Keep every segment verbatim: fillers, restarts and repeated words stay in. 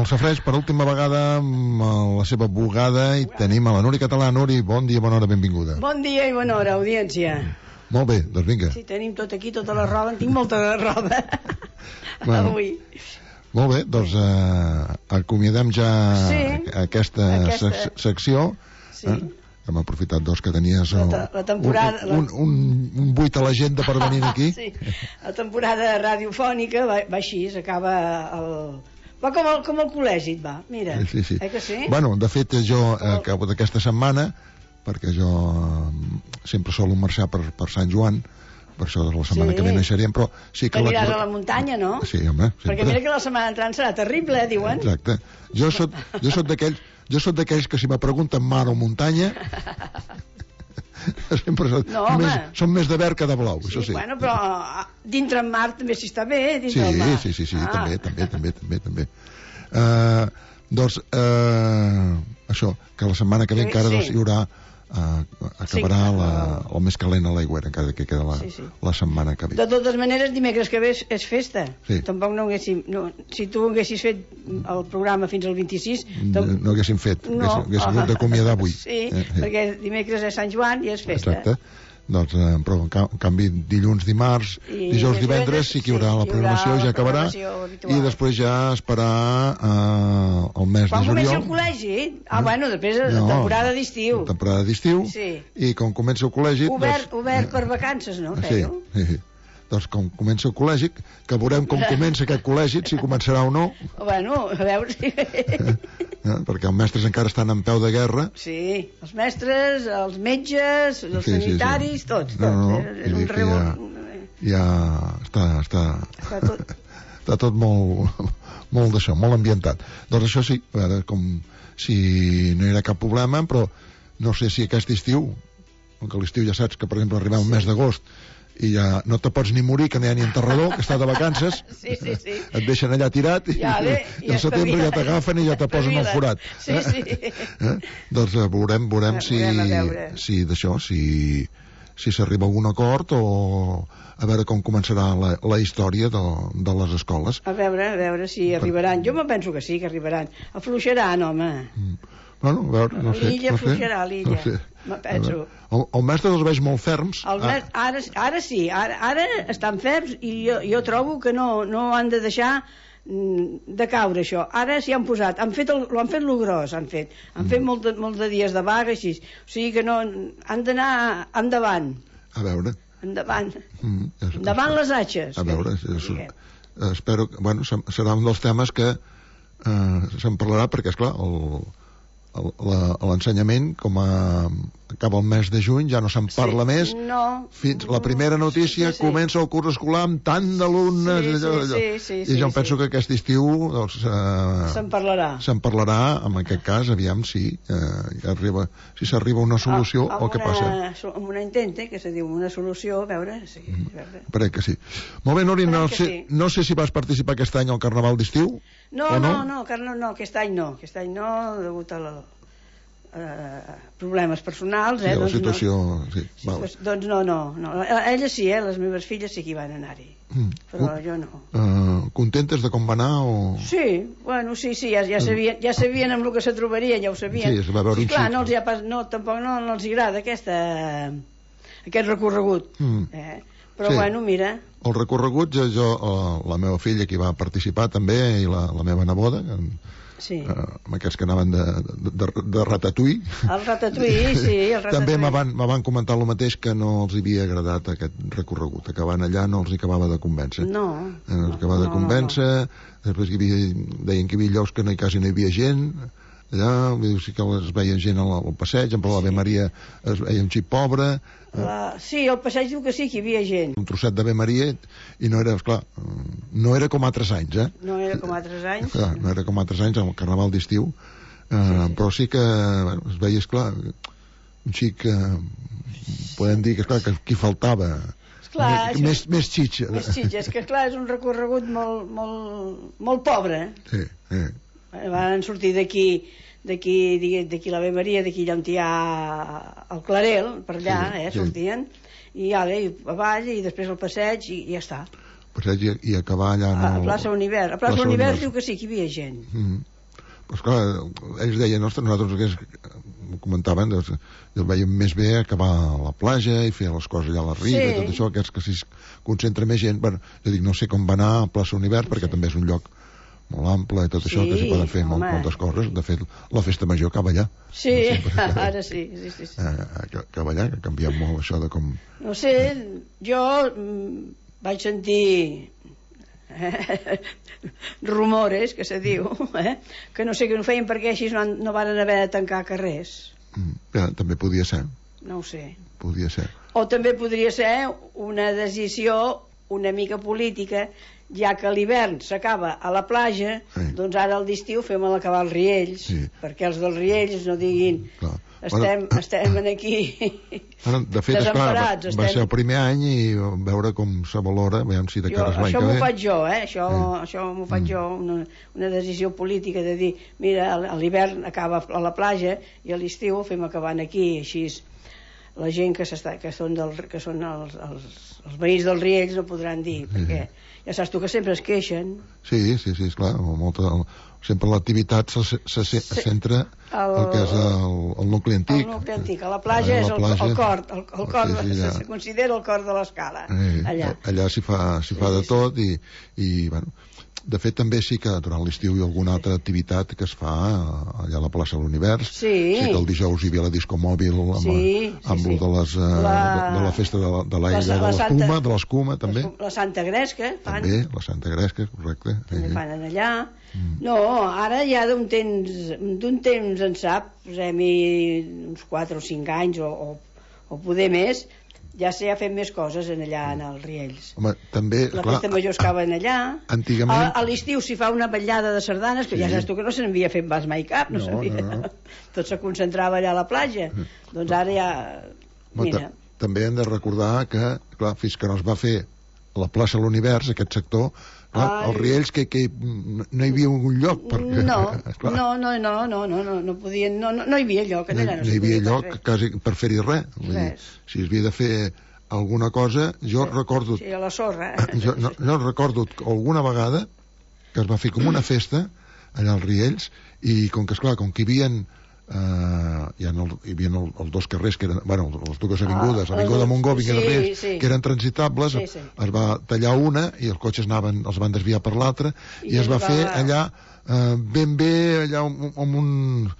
el Safareig per última vegada amb la seva bugada i tenim a la Núria Català. Núria, bon dia, bona hora, benvinguda. Bon dia i bona hora, audiència. Molt bé, doncs vinga. Sí, tenim tot aquí, tota la roba, en tinc molta roba bueno, avui. Molt bé, doncs eh, acomiadem ja sí, aquesta, aquesta... Sec secció. Sí. Eh? Hem aprofitat dos que tenies la, te la temporada, un, un, un, un buit a l'agenda per venir aquí. Sí, la temporada radiofònica va, va així, s'acaba el... va com el, com el col·legi, va, mira, sí, sí. eh que sí? Bueno, de fet jo eh, acabo d'aquesta setmana, perquè jo eh, sempre solo marxar per, per Sant Joan, per això la setmana sí. que ve naixeríem, però sí que... T'aniràs la... a la muntanya, no? Sí, home, sempre. Perquè mira que la setmana entrant serà terrible, eh, diuen. Exacte. Jo soc, jo soc d'aquells jo soc d'aquells que si me pregunten mar o muntanya sempre són, no, més, són més de verd que de blau, sí, això sí. Bueno, però dintre en mar també s'hi està bé, dintre sí, el mar. Sí, sí, sí, ah. també, també, també, també, també. Uh, doncs, uh, això, que la setmana que ve encara sí. doncs, hi haurà Uh, acabarà sí. la, el més calent a l'aigüera, encara que queda la, sí, sí. la setmana que ve. De totes maneres, dimecres que ve és, és festa. Sí. Tampoc no haguéssim... No, si tu haguessis fet el programa fins al vint-i-sis... No, no haguéssim fet, no. haguéssim hagut d'acomiadar avui. Sí, eh, eh. perquè dimecres és Sant Joan i és festa. Exacte. Doncs, eh, però en canvi dilluns, dimarts, I dijous, divendres sí que hi haurà sí, la programació, ja acabarà i després ja esperar eh, el mes quan de juliol. Quan comenci el col·legi? Ah, no. bueno, després de no, temporada d'estiu. Temporada d'estiu sí. I com comença el col·legi... Obert, doncs, obert per vacances, no? Sí, sí, sí. Doncs com comença el col·legi, que veurem com comença aquest col·legi, si començarà o no. Bueno, a veure si... Eh, perquè els mestres encara estan en peu de guerra. Sí, els mestres, els metges, els sí, sanitaris, sí, sí. tots. No, no, tots. És un rebot... Ja, ja està, està, està tot, està tot molt, molt d'això, molt ambientat. Doncs això sí, a veure, com si no hi ha cap problema, però no sé si aquest estiu, com que l'estiu ja saps que, per exemple, arriba un mes d'agost i ja no te pots ni morir, que no hi ha ni enterrador, que està de vacances, sí, sí, sí. et deixen allà tirat i, ja, bé, i al setembre ja t'agafen i ja te posen el forat. Sí, sí. Eh? Doncs eh, veurem, veurem si, si d'això, si si s'arriba a algun acord o a veure com començarà la, la història de, de les escoles. A veure, a veure si arribaran. Jo me penso que sí, que arribaran. Afluixaran, home. Mm. Bueno, a veure, no sé. L'illa no afluixarà, sé, l'illa. No sé. Me penso. El, el mestre els veig molt ferms. El mes, ara, ara sí, ara, ara estan ferms i jo, jo trobo que no, no han de deixar de caure això. Ara s'hi han posat, han fet el, han fet lo gros, han fet, han mm. fet molt de, molt de dies de vaga així. O sigui que no, han d'anar endavant. A veure. Endavant. Mm, ja, endavant les atxes. A veure, és, espero que, bueno, serà un dels temes que eh, se'n parlarà perquè, esclar, el l'ensenyament, com a acaba el mes de juny, ja no se'n parla sí, més no, fins la primera notícia sí, sí. comença el curs escolar amb tant d'alumnes sí, allò, allò. Sí, sí, sí, i jo sí, em penso sí. que aquest estiu doncs, eh, se'n parlarà se'n parlarà, en aquest cas, aviam si eh, arriba, si s'arriba a una solució a, a o què passa amb una intente, que se diu una solució, a veure, sí, mm. a veure. Crec que sí. Molt bé, Nori, no, sé, sí. no sé si vas participar aquest any al Carnaval d'estiu no, o no, no, no, no, no, aquest any no aquest any no, degut a la Uh, problemes personals sí, eh, la doncs situació no, sí, doncs, doncs no, no, no elles sí, eh, les meves filles sí que hi van anar-hi mm. però uh, jo no uh, contentes de com va anar o... sí, bueno, sí, sí, ja, ja, sabien, ja sabien amb el que se trobarien, ja ho sabien sí, va veure sí, un clar, xic. no els ha pas, no, tampoc no, no els agrada aquesta aquest recorregut mm. eh? però sí. Bueno, mira el recorregut, jo, jo la meva filla que hi va participar també i la, la meva neboda que sí. Uh, amb aquests que anaven de, de, de, de ratatouille el ratatouille, sí el ratatouille. També me van, me van comentar el mateix, que no els havia agradat aquest recorregut, acabant allà no els acabava de convèncer no, no els acabava no, de convèncer no, no. Després hi havia, deien que hi havia llocs que no, quasi no hi havia gent allà, sí que es veia gent al, al passeig, en l'Ave sí. Maria es veia un xip pobre la... sí, al passeig diu que sí que hi havia gent un trosset d'Ave Maria i no era, esclar, no era com altres anys eh? no era com altres anys clar, no era com altres anys, el Carnaval d'estiu eh, sí, sí. però sí que bueno, es veia, esclar, un xic eh, podem dir que, esclar, que aquí faltava clar, més, més, més xitxa més xitxa, és que clar, és un recorregut molt, molt, molt pobre sí, sí. Van sortir d'aquí d'aquí d'aquí l'Ave Maria, d'aquí allà on hi ha el Clarel, per allà, sí, eh, sortien, sí. I ara avall, i després el passeig, i, i ja està. Passeig i, i acabar allà... A, a plaça Univers. A plaça, plaça Univers diu que sí, que hi havia gent. Mm. Però esclar, ells deien, ostres, nosaltres que ho comentaven, doncs, jo veiem més bé acabar a la platja i fer les coses allà a la riba sí. i tot això, que és que si es concentra més gent, bueno, jo dic, no sé com va anar a Plaça Univers, perquè sí. també és un lloc molt ample i tot sí, això, que s'hi poden fer molt, moltes coses. De fet, la festa major acaba allà. Sí, no ara sí. sí, sí, sí. Eh, acaba allà, que ha canviat molt això de com... No sé, jo mm, vaig sentir eh, rumores, que se diu, eh, que no sé què no feien perquè així no, no van haver de tancar carrers. Mm, ja, també podia ser. No ho sé. Podia ser. O també podria ser una decisió una mica política, ja que l'hivern s'acaba a la platja, sí. doncs ara al d'estiu fem l'acabar als Riells, sí. perquè els dels Riells no diguin clar. Estem, bueno, estem aquí bueno, de fet, desemparats. Esclar, va, va ser el primer any i veure com se valora, veiem si de cares l'any que ve. Això m'ho faig jo, eh? això, sí. això m'ho faig mm. jo, una, una decisió política de dir, mira, a l'hivern acaba a la platja i a l'estiu ho fem acabant aquí, així la gent que, que són, del, que són els, els, els veïns dels Riells no podran dir, sí. perquè ja saps tu que sempre es queixen. Sí, sí, sí, esclar, molta, sempre l'activitat se, se, se, se sí. centra el, el que és el, el nucli antic. El nucli antic, a la platja és el, platja, el cor, el, el cor sí, sí, ja. se considera el cor de l'escala. Sí, allà allà s'hi fa, s'hi fa sí, de tot i, i bueno, de fet també sí que durant l'estiu hi ha alguna altra activitat que es fa allà a la plaça de l'Univers. Sí. Sí que el dijous hi havia la disco mòbil amb, sí, amb sí, sí. de, les, la... de, de la festa de, de l'aigua, de l'escuma, de l'escuma també. La Santa Gresca fan. També, la Santa Gresca, correcte. També sí. fan allà. Mm. No, ara ja d'un temps, d'un temps en sap, posem-hi uns quatre o cinc anys o, o, o poder més, ja s'ha fet més coses en allà en els Riells. Home, també, la clar, festa major es cava en allà. Antigament... A, a l'estiu s'hi fa una vetllada de sardanes, que sí. ja saps tu que no se n'havia fet pas mai cap, no, no, no, no. tot se concentrava allà a la platja. Mm. Doncs ara ja... Mira. També hem de recordar que, clar, fins que no es va fer la plaça de l'Univers, aquest sector, clar, els Riells que, que no hi havia un lloc perquè, no, no, no, no, no, no, no, no podien, no, no, no hi havia lloc no, allà, no, no hi havia lloc quasi per fer-hi res. res. Si es havia de fer alguna cosa, jo sí, recordo sí, a la sorra jo, no, no recordo alguna vegada que es va fer com una festa allà als Riells i com que esclar, com que hi havia Uh, hi, el, hi havia el, els dos carrers que eren, bueno, les dues avingudes, ah, l'avinguda Montgomery sí, i Riells, sí. que eren transitables, sí, sí. es va tallar una i els cotxes anaven, els van desviar per l'altra i, i es va, va fer allà uh, ben bé allà amb un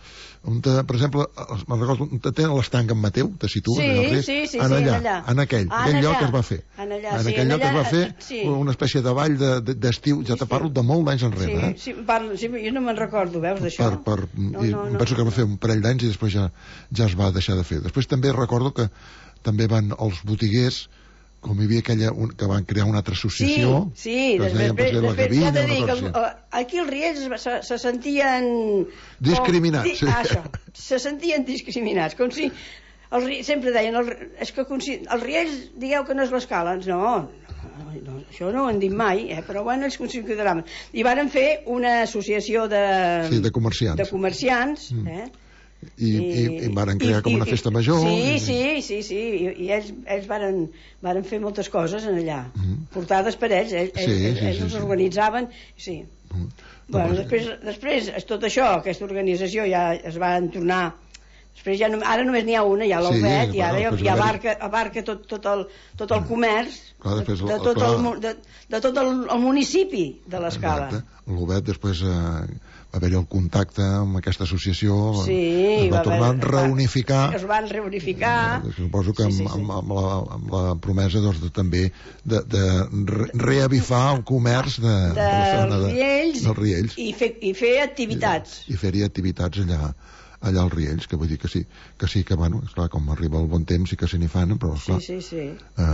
on te, per exemple, me'n recordo, tenen l'estanc en Mateu, te situes, sí, en, sí, sí, en, allà, sí, en aquell, ah, aquell en lloc allà. es va fer. En, allà, en sí, aquell en lloc allà, es va fer sí. una espècie de ball d'estiu, de, de, ja te parlo de molt d'anys enrere. Sí, eh? sí, parlo, sí, jo no me'n recordo, veus, d'això? Per, per, no, no, no, penso que va fer un parell d'anys i després ja, ja es va deixar de fer. Després també recordo que també van els botiguers, com hi havia aquella, un, que van crear una altra associació sí, sí, que es deien després, la després, Gavina, ja t'he dit que el, aquí els Riells se, se sentien discriminats com, di, això, se sentien discriminats com si el, sempre deien el, és que els Riells digueu que no és l'escala, no, no, no això no ho han dit mai, eh, però bueno ells consideraven, i varen fer una associació de, sí, de comerciants, de comerciants mm. eh I, i, i varen crear i, com una festa major sí, i... sí, sí, sí i, i ells, ells varen, varen fer moltes coses en allà, mm -hmm. portades per ells ells, sí, ells, sí, ells sí, els sí. organitzaven sí. Mm -hmm. bueno, no, després, després tot això, aquesta organització ja es va tornar després ja no, ara només n'hi ha una, hi ha l'Albet sí, i ara ja, ja abarca, abarca tot, tot, el, tot el comerç clar, de, de, tot el, de, de tot el, el municipi de l'Escala. L'Albet després eh, va haver-hi el contacte amb aquesta associació, sí, es va, va tornar a reunificar, es van reunificar eh, suposo que sí, sí, amb, sí. amb, amb, la, amb la promesa doncs, de, també de, de re reavifar el comerç de, de, de, de, Riells, dels Riells i fer, i fer activitats i, i fer-hi activitats allà allà als Riells, que vull dir que sí que sí que, bueno, esclar, com arriba el bon temps i que se n'hi fan, però esclar sí, sí, sí.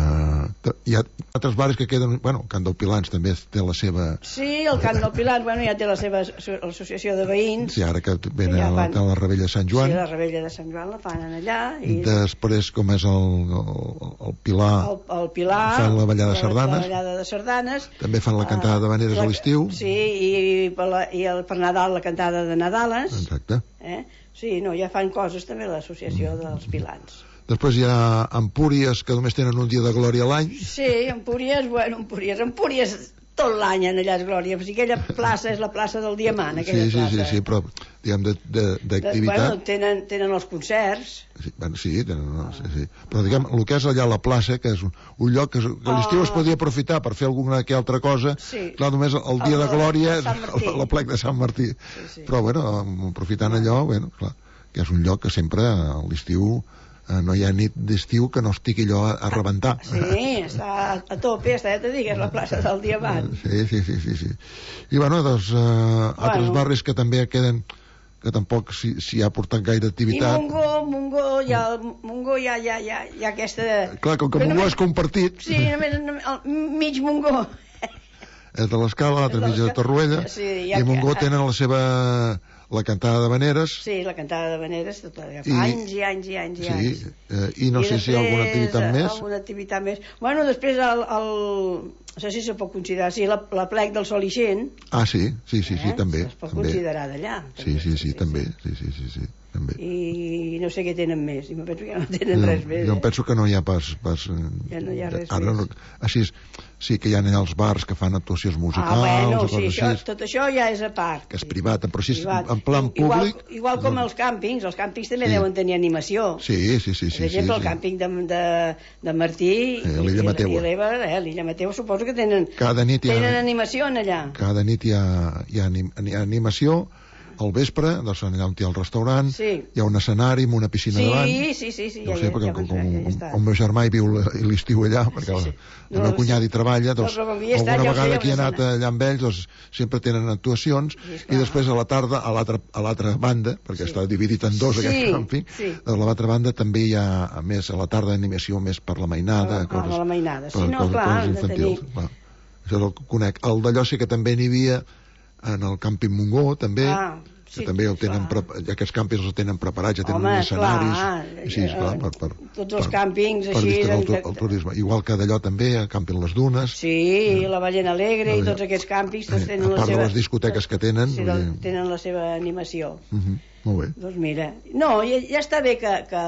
Uh, hi ha altres bares que queden, bueno, el Cant del Pilans també té la seva... Sí, el Cant del Pilans, bueno, ja té la seva associació de veïns. Sí, ara que venen ja fan... la, la Rebella de Sant Joan. Sí, la Rebella de Sant Joan la fan allà. I... Després, com és el, el, el Pilar... El, el Pilar... Fan la ballada de sardanes. La ballada de sardanes. També fan la cantada de Vaneres la, a l'estiu. Sí, i per, la, i el, per Nadal la cantada de Nadales. Exacte. Eh? Sí, no, ja fan coses també l'associació mm. dels Pilans. Després hi ha Empúries, que només tenen un dia de glòria a l'any. Sí, Empúries, bueno, Empúries, Empúries tot l'any en allà és glòria. O sigui, aquella plaça és la plaça del Diamant, aquella sí, sí, plaça. Sí, sí, però, diguem, d'activitat... Bueno, tenen, tenen els concerts. Sí, bueno, sí, tenen, no, sí, sí. Però, diguem, el que és allà a la plaça, que és un, un lloc que, que l'estiu oh. es podia aprofitar per fer alguna que altra cosa, sí. Clar, només el dia el, de glòria és l'aplec de Sant Martí. Sí, sí. Però, bueno, aprofitant allò, bueno, clar, que és un lloc que sempre a l'estiu eh, no hi ha nit d'estiu que no estigui allò a, a rebentar. Sí, està a tope, està, ja te dic, és la plaça del Diamant. Sí, sí, sí, sí, sí. I bueno, doncs, eh, bueno. altres barris que també queden, que tampoc s'hi si ha portat gaire activitat. I Montgó, Montgó, ja, Montgó ja, ja, ja, ja aquesta... Clar, com que Montgó només... és compartit... Sí, només, només el mig Montgó. És de l'Escala, l'altre mig de Torroella, sí, ja i Montgó que... tenen la seva... la cantada de Veneres. Sí, la cantada de Veneres, tot, I, anys i anys i anys i sí, anys. Eh, I no I sé si hi ha alguna activitat més. Alguna activitat més. Bueno, després el... el no sé si se pot considerar, sí, la, la plec del Sol Ixent. Ah, sí, sí, sí, sí, eh? també. Es pot també. considerar d'allà. Sí, sí, sí, sí, també. Sí, sí, sí, sí, també. I no sé què tenen més, i em penso que no tenen no, res més. Jo em eh? penso que no hi ha pas... pas ja no hi ha res ara, més. No, així, sí que hi ha allà els bars que fan actuacions musicals... Ah, bueno, o sí, això, així, tot això ja és a part. Que és privat, però si és privat. En plan públic... Igual, igual com no. els càmpings, els càmpings també sí. deuen tenir animació. Sí, sí, sí. sí per exemple, sí, el càmping de, de, de Martí eh, l'Illa Mateu. i l'Ebre, eh, l'Illa Mateu, suposo que tenen, cada nit hi ha, tenen animació en allà. Cada nit hi ha, hi ha, anim, hi ha animació. Al vespre, doncs allà on hi ha el restaurant, sí. hi ha un escenari amb una piscina sí, davant. Sí, sí, sí. No ja, sé, perquè ja, com, ja, ja, com, ja el meu germà hi viu l'estiu allà, perquè sí, sí. el meu cunyat hi treballa, doncs no, alguna estat, vegada ja que he anat allà amb ells, doncs sempre tenen actuacions, sí, i després a la tarda, a l'altra banda, perquè sí. està dividit en dos sí, aquest camping, sí. a l'altra banda també hi ha, a més, a la tarda animació més per la mainada, ah, coses, la mainada. Sí, per, no, coses, clar, coses infantils. Tenir... Això el conec. El d'allò sí que també n'hi havia en el càmping Montgó, també, ah. que sí, també el tenen pre... aquests càmpings els tenen preparats, ja tenen Home, escenaris clar, sí, esclar, per, per, tots els per, càmpings per així el, el, el turisme, igual que d'allò també el càmping Les Dunes sí, eh, la Ballena Alegre i tots aquests càmpings tots tenen a part la seva... de les discoteques que tenen sí, el, tenen la seva animació uh -huh, molt bé doncs mira, no, ja, ja està bé que, que,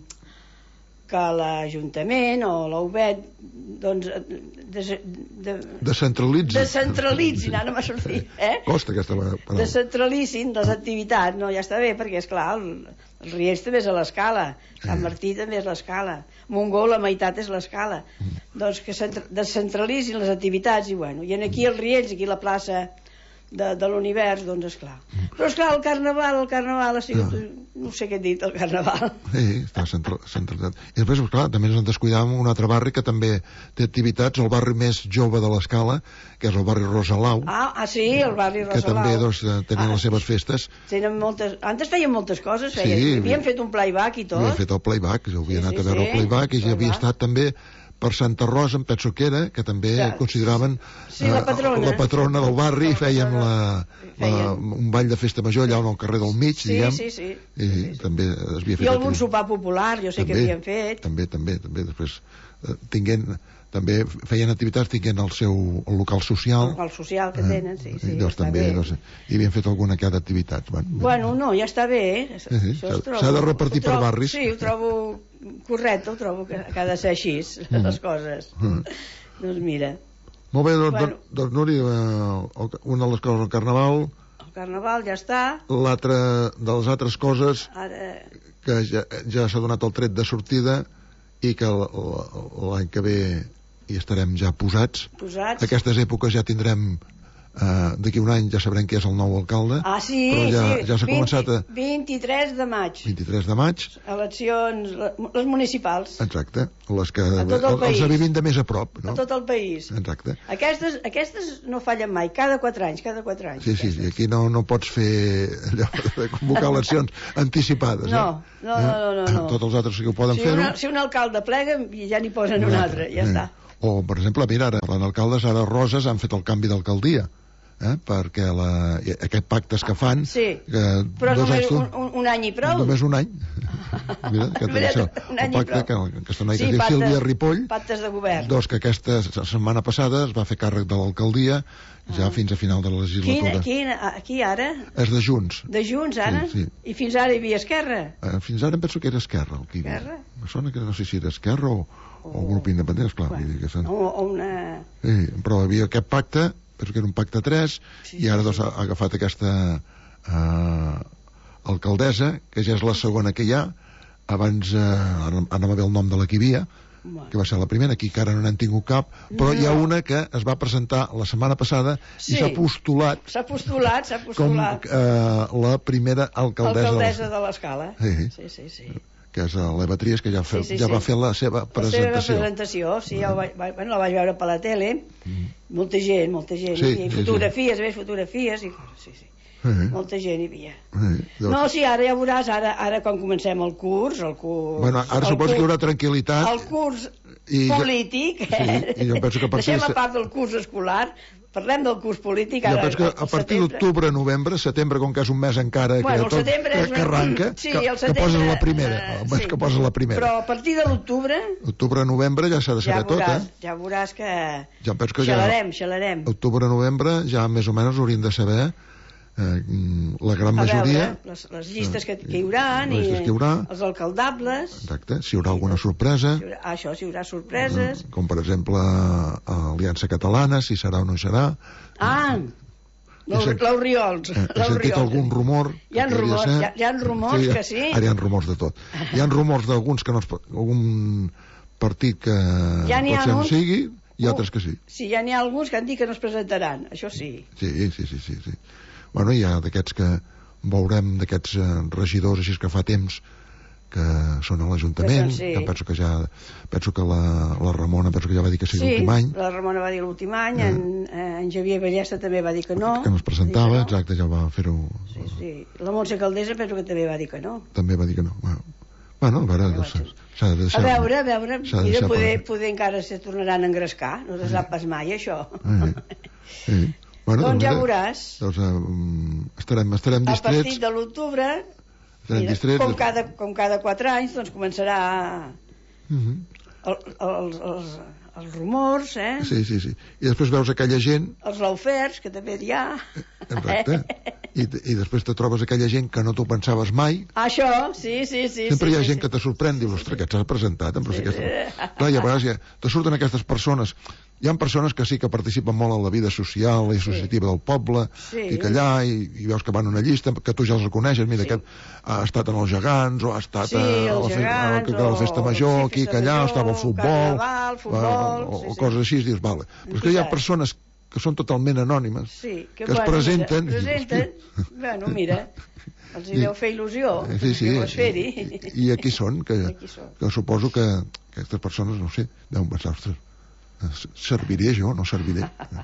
que l'Ajuntament o l'U B E T doncs des, de, descentralitzin descentralitzin, ara m'ha sortit eh? costa aquesta paraula descentralitzin les activitats, no, ja està bé perquè és clar, el, el Riells també és a l'Escala, Sant Martí també és l'Escala, Montgó la meitat és l'Escala, mm. doncs que descentralitzin les activitats i bueno, i aquí el Riells, aquí la plaça de, de l'univers, doncs esclar. Però esclar, el carnaval, el carnaval ha sigut, no, no sé què he dit, el carnaval. Sí, està centralitzat. I després, clar, també ens en descuidàvem un altre barri que també té activitats, el barri més jove de l'Escala, que és el barri Rosalau. Ah, ah sí, el barri Rosalau. Que també, doncs, tenen ah, les seves festes. Tenen moltes... Antes feien moltes coses, feien. Sí, havien fet un playback i tot. Havien fet el playback, jo havia sí, anat sí, a veure sí, el playback, i ja havia estat també per Santa Rosa, em penso que era, que també ja, consideraven sí, la, patrona. la patrona del barri, i fèiem la, la, un ball de festa major allà al carrer del mig, sí, diguem, sí, sí, i sí, sí. també es havia fet... I algun sopar popular, jo sé també, que havien fet. També, també, també, després eh, tinguent, també feien activitats, tinguent el seu el local social. El local social que tenen, sí, sí. I doncs també, no sé, hi havien fet alguna cada activitat. Bueno, bueno, no, ja està bé, eh? Sí, sí, s'ha de repartir per barris. Sí, ho trobo correcte, ho trobo que ha de ser així, mm. les coses. Mm. Doncs mira. Molt bé, doncs, bueno. doncs Núria, eh, una de les coses del carnaval... El carnaval ja està. L'altra de les altres coses Ara... que ja, ja s'ha donat el tret de sortida i que l'any que ve hi estarem ja posats. Posats. Aquestes èpoques ja tindrem... Uh, d'aquí un any ja sabrem qui és el nou alcalde. Ah, sí, però ja, sí. ja s'ha començat a... vint-i-tres de maig. vint-i-tres de maig. Eleccions, les municipals. Exacte. Les que a tot el país. Els vivim de més a prop, no? A tot el país. Exacte. Aquestes, aquestes no fallen mai, cada quatre anys, cada quatre anys. Sí, sí, i aquí no, no pots fer allò de convocar eleccions anticipades, no, eh? No, no, no, no. Tots els altres sí que ho poden si fer-ho. Una, si un alcalde plega, ja n'hi posen un altre, ja eh. està. O, per exemple, mira, ara, parlant d'alcaldes, ara Roses han fet el canvi d'alcaldia. Eh? Perquè la, aquest pactes que fan sí. que però només un, un, un any i prou només un any mira, que Mira, això, un any el pacte que, que està sí, pactes, Sílvia Ripoll pactes de govern doncs que aquesta setmana passada es va fer càrrec de l'alcaldia ja ah. fins a final de la legislatura. Quina, quina, aquí ara? És de Junts. De Junts ara? Sí, sí. I fins ara hi havia Esquerra? Eh, fins ara em penso que era Esquerra el que hi havia. Esquerra? Me sona que no sé si era Esquerra o, o, o grup independent, esclar. Bueno, dir que són... o, o una... Sí, però hi havia aquest pacte penso que era un pacte tres, sí, i ara doncs, ha agafat aquesta eh, alcaldessa, que ja és la segona que hi ha. Abans eh, anava bé el nom de la que hi havia, que va ser la primera, aquí encara no n'han tingut cap, però no. Hi ha una que es va presentar la setmana passada sí. I s'ha postulat s'ha postulat, s'ha postulat com eh, la primera alcaldessa, alcaldessa de l'Escala, sí. Sí, sí, sí. Que és l'Eva Trias, que ja, fe, sí, sí, ja sí. va fer la seva presentació. La seva presentació, sí, ja vaig, bueno, la vaig veure per la tele, mm. molta gent, molta gent, sí, i fotografies, sí. Ves fotografies, i sí, sí. Uh-huh. Molta gent hi havia. Uh-huh. No, sí, ara ja veuràs, ara, ara quan comencem el curs, el curs... Bueno, ara suposo que hi haurà tranquil·litat. El curs i polític, jo, sí, i jo penso que a partir deixem a part del curs escolar, parlem del curs polític... Ara, jo penso que a partir d'octubre, novembre, setembre, com que és un mes encara bueno, que, tot, que, que arranca, sí, que, setembre, que poses la primera, uh, sí. que poses la primera. Però a partir de l'octubre... Octubre, novembre ja s'ha de saber ja veuràs, tot, eh? Ja veuràs que... Ja penso que xalarem, ja... xalarem. Octubre, novembre, ja més o menys hauríem de saber... Eh, la gran majoria veure, les, les llistes que, que hi haurà i que hi haurà, els alcaldables, exacte, si hi haurà alguna sorpresa, si haurà, això, si hi haurà sorpreses, com per exemple Aliança Catalana, si serà o no serà. Ah, l'Oriols, he sentit algun rumor, hi ha rumors, hi ha, hi ha rumors sí, que sí, ara hi ha rumors de tot, hi ha rumors d'alguns que no es pot, algun partit que ja pot ser no sigui i altres que sí. Sí, ja n'hi ha alguns que han dit que no es presentaran, això sí. Sí, sí, sí, sí, sí. Bueno, hi ha d'aquests que veurem, d'aquests eh, regidors així que fa temps que són a l'Ajuntament, sí. Que penso que ja penso que la, la Ramona penso que ja va dir que sí, l'últim any. Sí, la Ramona va dir l'últim any, eh. en, en Javier Vallesta també va dir que no. Que no es presentava, no. Exacte, ja va fer-ho. Sí, sí. La Montse Caldesa penso que també va dir que no. També va dir que no. Bueno, bueno a veure, doncs, s'ha de deixar... A veure, a veure, mira, poder, poder encara se tornaran a engrescar, no se sap pas mai, això. Eh. Sí. Bueno, doncs, doncs ja mira, veuràs. Doncs, um, estarem, estarem distrets. A partir de l'octubre, com, cada, com cada quatre anys, doncs començarà uh-huh. el, els, els, els rumors, eh? Sí, sí, sí. I després veus aquella gent... Els laufers, que també hi ha. Exacte. I, I després te trobes aquella gent que no t'ho pensaves mai. Això, sí, sí, sí. Sempre sí, hi ha sí, gent sí. que te sorprèn, dius, ostres, que s'ha presentat. Però sí, sí, aquesta... Clar, i a vegades ja te surten aquestes persones... Hi ha persones que sí que participen molt en la vida social i associativa sí. Del poble, sí. I que allà, i, i veus que van a una llista, que tu ja els reconeixes, mira, sí. Que ha estat en els gegants, o ha estat sí, a, la, gegants, fe, a la festa major, sí, aquí, que allà, o estava al futbol, carnaval, futbol o, sí, o coses així, dius, vale. Però és que hi ha persones que són totalment anònimes, sí, que, que es bueno, presenten... presenten, i, bueno, mira... Els hi deu fer il·lusió, sí, sí, fer-hi. I, i aquí són, que, aquí són, que suposo que aquestes persones, no sé, deuen pensar, ostres, serviré jo, no serviré.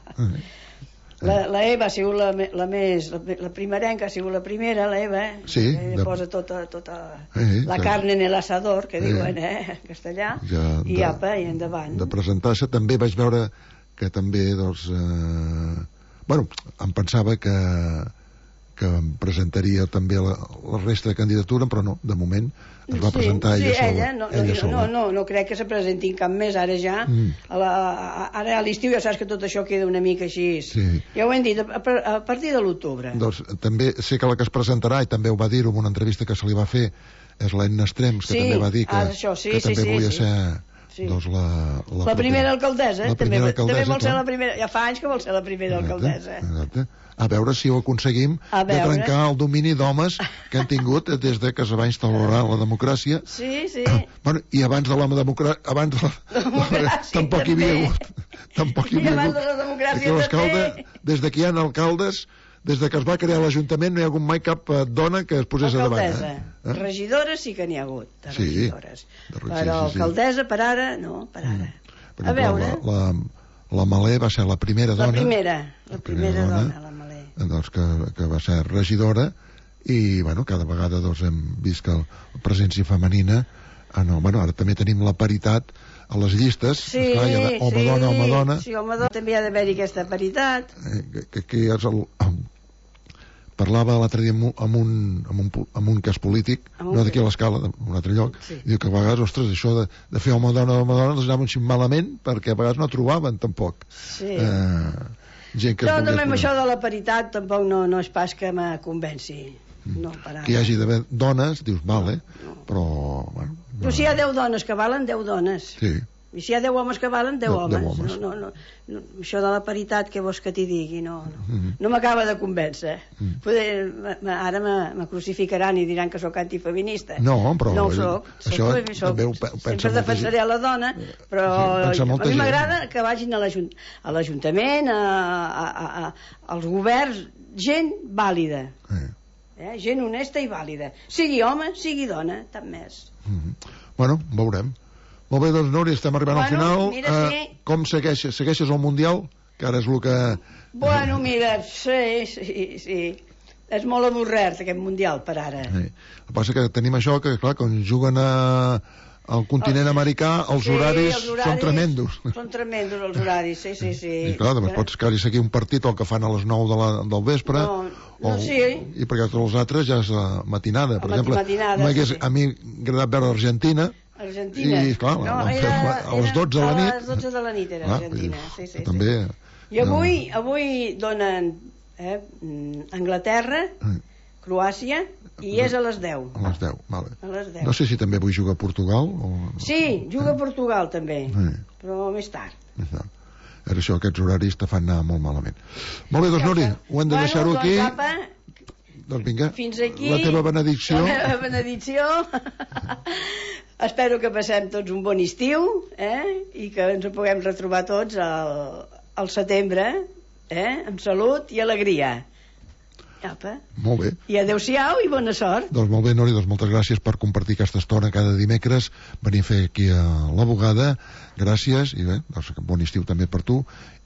La, la Eva ha sigut la, la més, la, la primerenca ha sigut la primera, la Eva, eh? Sí, que de... posa tota, tota eh, la ja. Carne en el asador, que eh. diuen, eh, en castellà, ja, i de, apa, i endavant. De presentar-se, també vaig veure que també, doncs, eh, bueno, em pensava que que em presentaria també la, la resta de candidatura, però no, de moment es va sí, presentar sí, ella sola. Ella, no, ella no, sola. no, no, no crec que se presentin cap més ara ja. Mm. A la, a, ara a l'estiu ja saps que tot això queda una mica així. Sí. Ja ho hem dit, a, a partir de l'octubre. Doncs també sé que la que es presentarà, i també ho va dir en una entrevista que se li va fer, és l'Edna Estrems, que sí, també va dir que, ah, això, sí, que sí, també sí, volia sí. ser... Sí. Doncs la, la, la primera alcaldessa, la primera també, alcaldessa, també vol ser clar. la primera, ja fa anys que vol ser la primera exacte, alcaldessa. Exacte. A veure si ho aconseguim de trencar el domini d'homes que han tingut des de que es va instaurar la democràcia. Sí, sí. Bueno, i abans de la democràcia, abans de la, democràcia, tampoc hi havia hagut. Tampoc hi havia hagut. I abans de la democràcia també. Des de que hi ha alcaldes, des de que es va crear l'Ajuntament, no hi ha hagut mai cap dona que es posés a davant. Alcaldessa. Eh? Regidores sí que n'hi ha hagut, de sí, regidores. De Però sí, sí, alcaldessa per ara, no, per ara. Mm. Per exemple, a veure... La, la, la Malé va ser la primera dona. La primera, la, la primera, primera dona, dona, la Malé. Doncs que, que va ser regidora, i bueno, cada vegada doncs, hem vist que la presència femenina, ah, no, bueno, ara també tenim la paritat a les llistes, sí, esclar, hi ha home-dona, sí, home-dona. Sí, home-dona, també ha d'haver-hi aquesta paritat. Eh, que, que, que és el... Parlava l'altre dia amb un, amb un, amb un, amb un cas polític, un no d'aquí a l'Escala, d'un altre lloc, sí. I diu que a vegades, ostres, això de, de fer home-dona, home-dona, els anaven així malament, perquè a vegades no trobaven, tampoc. Sí. Eh, gent que no, també amb això de la paritat tampoc no, no és pas que me convenci. Mm. No, per ara. Que hi hagi d'haver dones, dius, vale, no, no. Però... Bueno, no. Però si hi ha deu dones que valen, deu dones. Sí. I si hi ha deu homes que valen, deu homes. deu homes. No, no, no, això de la paritat, què vols que t'hi digui? No, no, mm-hmm. no m'acaba de convèncer. Mm. Poder, ara me crucificaran i diran que sóc antifeminista. No, però... No ho soc. Això soc, soc també ho pensa sempre defensaré a la dona, però sí, a mi m'agrada que vagin a l'Ajuntament, a, a, a, a, als governs, gent vàlida. Eh. Eh? Gent honesta i vàlida. Sigui home, sigui dona, tant més. Mm-hmm. Bueno, veurem. Molt bé, doncs, Núria, estem arribant bueno, al final. Mira, uh, sí. Com segueixes? Segueixes el Mundial? Que ara és el que... Bueno, mira, sí, sí, sí. És molt avorret, aquest Mundial, per ara. Sí. El que passa que tenim això, que, clar, quan juguen a... al continent el... americà, els, sí, horaris els horaris són tremendos. Són tremendos, els horaris, sí, sí, sí. I, clar, després pots quasi seguir un partit el que fan a les nou de la, del vespre... No, no, o, sí. I perquè tots els altres ja és la matinada. Per la exemple, matinada, sí. a mi m'ha agradat veure Argentina, Argentina. I, clar, no, era, a les dotze de la nit. A les dotze de la nit era ah, Argentina, sí, sí. També... Sí. I avui, no. avui donen eh, Anglaterra, Croàcia, i és a les deu. A les deu, vale. A les deu. No sé si també avui juga Portugal o... Sí, juga eh? Portugal també, sí. Però més tard. Més tard. Era això, aquests horaris te fan anar molt malament. Molt bé, doncs, Núria, ho hem de bueno, deixar-ho aquí. Doncs, apa, doncs vinga, fins aquí, la teva benedicció. La teva benedicció. Espero que passem tots un bon estiu, eh? I que ens puguem retrobar tots al, al setembre, eh? Amb salut i alegria. Apa. Molt bé. I adeu-siau i bona sort. Doncs molt bé, Núria, doncs moltes gràcies per compartir aquesta estona cada dimecres, venir a fer aquí a la bugada. Gràcies i bé, doncs bon estiu també per tu.